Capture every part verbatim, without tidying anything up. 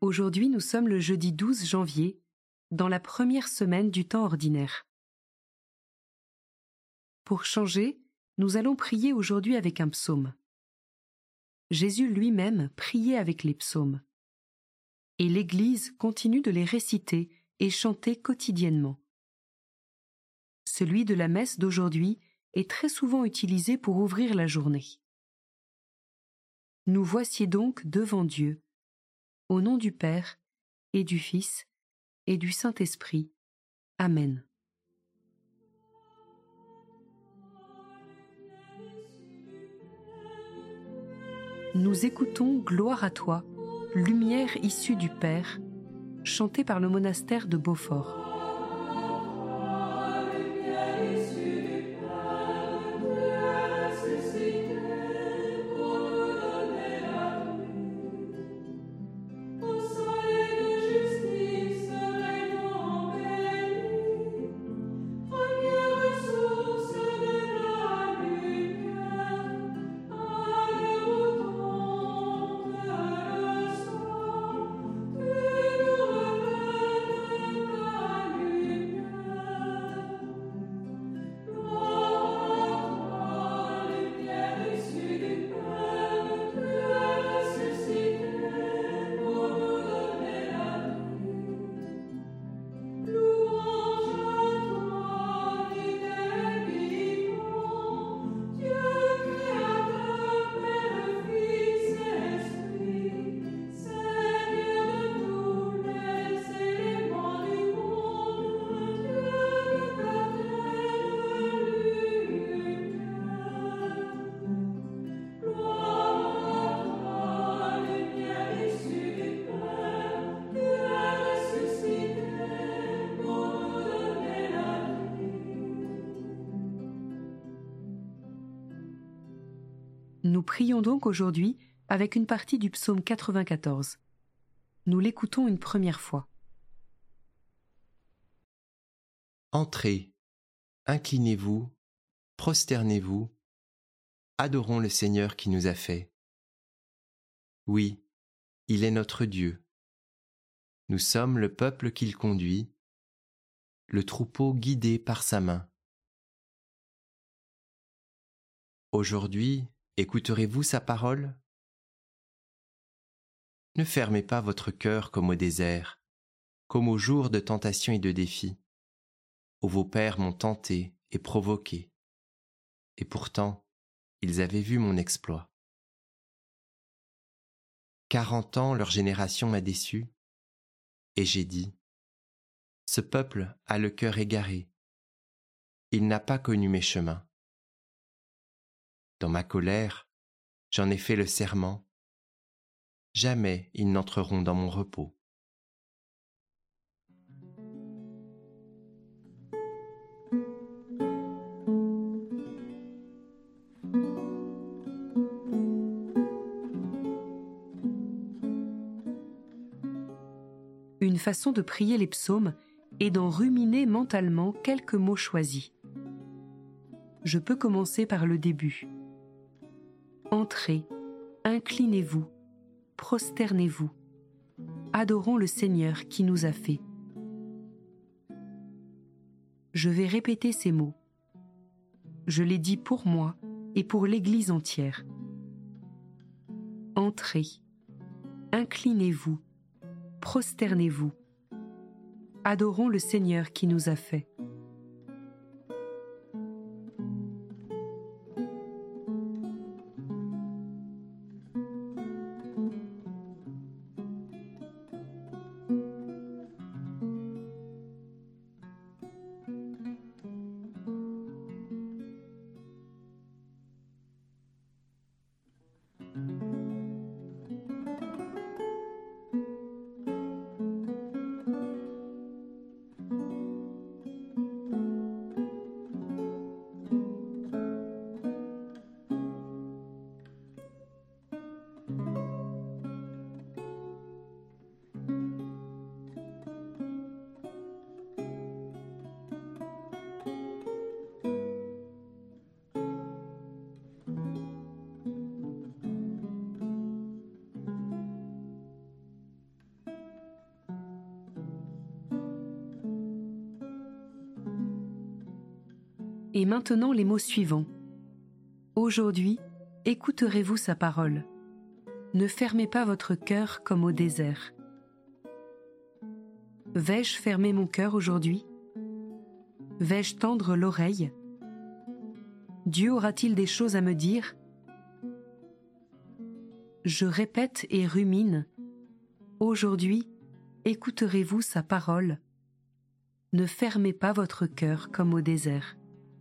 Aujourd'hui, nous sommes le jeudi douze janvier, dans la première semaine du temps ordinaire. Pour changer, nous allons prier aujourd'hui avec un psaume. Jésus lui-même priait avec les psaumes. Et l'Église continue de les réciter et chanter quotidiennement. Celui de la messe d'aujourd'hui est très souvent utilisé pour ouvrir la journée. Nous voici donc devant Dieu, au nom du Père et du Fils et du Saint-Esprit. Amen. Nous écoutons Gloire à toi, lumière issue du Père, chanté par le monastère de Beaufort. Nous prions donc aujourd'hui avec une partie du psaume quatre-vingt-quatorze. Nous l'écoutons une première fois. Entrez, inclinez-vous, prosternez-vous, adorons le Seigneur qui nous a fait. Oui, il est notre Dieu. Nous sommes le peuple qu'il conduit, le troupeau guidé par sa main. Aujourd'hui, écouterez-vous sa parole ? Ne fermez pas votre cœur comme au désert, comme au jour de tentation et de défi, où vos pères m'ont tenté et provoqué. Et pourtant, ils avaient vu mon exploit. Quarante ans, leur génération m'a déçu, et j'ai dit, ce peuple a le cœur égaré, il n'a pas connu mes chemins. Dans ma colère, j'en ai fait le serment. Jamais ils n'entreront dans mon repos. Une façon de prier les psaumes est d'en ruminer mentalement quelques mots choisis. Je peux commencer par le début. Entrez, inclinez-vous, prosternez-vous, adorons le Seigneur qui nous a fait. Je vais répéter ces mots. Je les dis pour moi et pour l'Église entière. Entrez, inclinez-vous, prosternez-vous, adorons le Seigneur qui nous a fait. Et maintenant les mots suivants. Aujourd'hui, écouterez-vous sa parole. Ne fermez pas votre cœur comme au désert. Vais-je fermer mon cœur aujourd'hui? Vais-je tendre l'oreille? Dieu aura-t-il des choses à me dire? Je répète et rumine. Aujourd'hui, écouterez-vous sa parole. Ne fermez pas votre cœur comme au désert.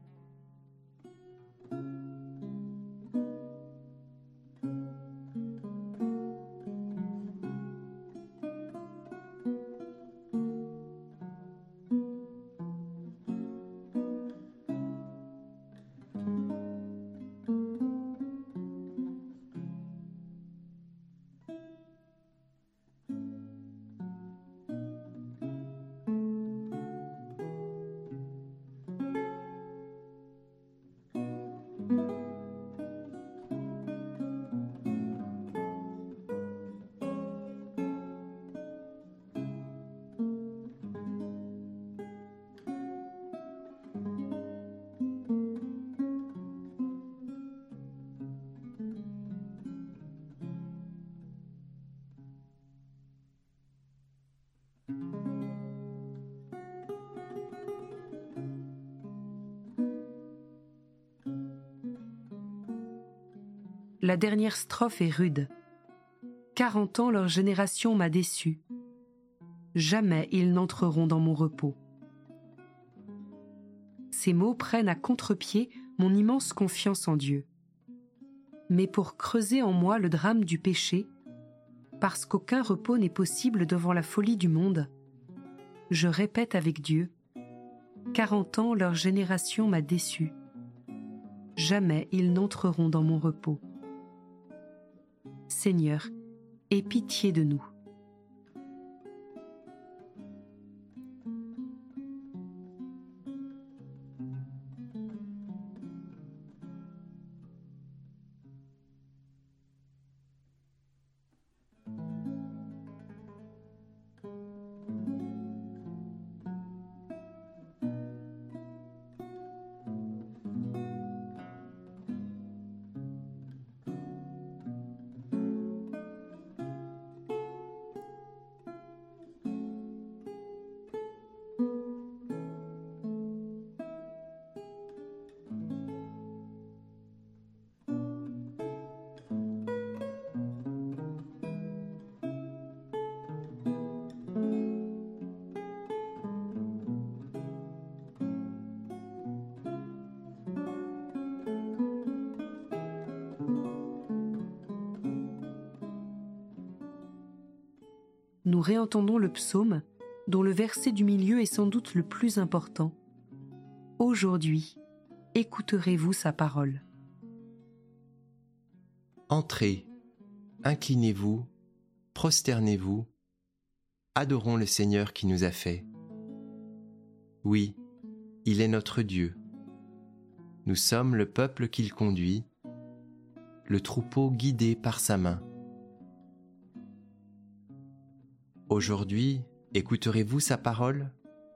La dernière strophe est rude. Quarante ans leur génération m'a déçu. Jamais ils n'entreront dans mon repos. Ces mots prennent à contre-pied mon immense confiance en Dieu. Mais pour creuser en moi le drame du péché, parce qu'aucun repos n'est possible devant la folie du monde, je répète avec Dieu, quarante ans leur génération m'a déçu. Jamais ils n'entreront dans mon repos. Seigneur, aie pitié de nous. Nous réentendons le psaume, dont le verset du milieu est sans doute le plus important. Aujourd'hui, écouterez-vous sa parole. Entrez, inclinez-vous, prosternez-vous, adorons le Seigneur qui nous a fait. Oui, il est notre Dieu. Nous sommes le peuple qu'il conduit, le troupeau guidé par sa main. Aujourd'hui, écouterez-vous sa parole?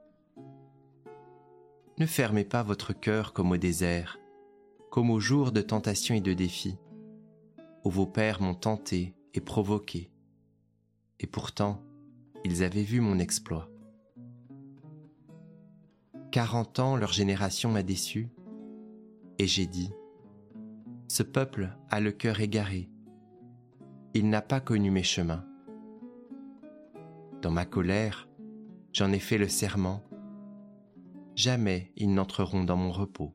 Ne fermez pas votre cœur comme au désert, comme au jour de tentation et de défi, où vos pères m'ont tenté et provoqué, et pourtant, ils avaient vu mon exploit. Quarante ans leur génération m'a déçu, et j'ai dit, ce peuple a le cœur égaré, il n'a pas connu mes chemins. Dans ma colère, j'en ai fait le serment. Jamais ils n'entreront dans mon repos.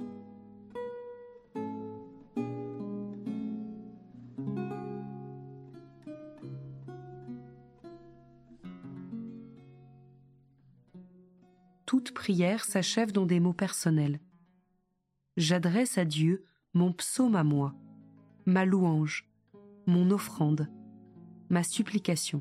Toute prière s'achève dans des mots personnels. J'adresse à Dieu mon psaume à moi, ma louange, mon offrande, ma supplication.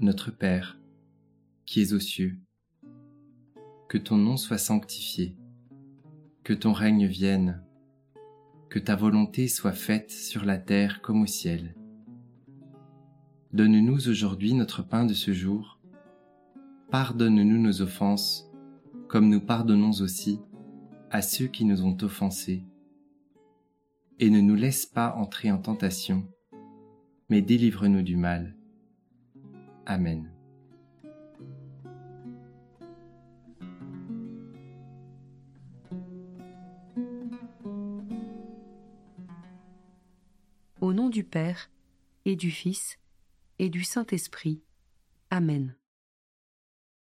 Notre Père, qui es aux cieux, que ton nom soit sanctifié, que ton règne vienne, que ta volonté soit faite sur la terre comme au ciel. Donne-nous aujourd'hui notre pain de ce jour. Pardonne-nous nos offenses, comme nous pardonnons aussi à ceux qui nous ont offensés. Et ne nous laisse pas entrer en tentation, mais délivre-nous du mal. Amen. Au nom du Père, et du Fils, et du Saint-Esprit. Amen.